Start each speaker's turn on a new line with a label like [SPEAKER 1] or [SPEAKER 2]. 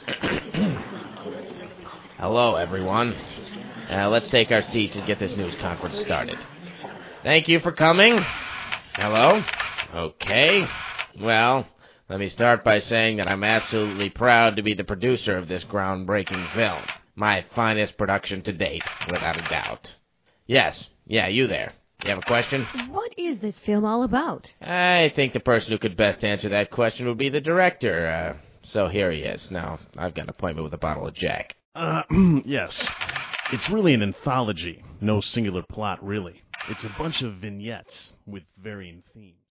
[SPEAKER 1] Hello, everyone. Let's take our seats and get this news conference started. Thank you for coming. Hello? Okay. Well, let me start by saying that I'm absolutely proud to be the producer of this groundbreaking film. My finest production to date, without a doubt. Yes. Yeah, you there. You have a question?
[SPEAKER 2] What is this film all about?
[SPEAKER 1] I think the person who could best answer that question would be the director. So here he is. Now, I've got an appointment with a bottle of Jack.
[SPEAKER 3] Yes. It's really an anthology. No singular plot, really. It's a bunch of vignettes with varying themes.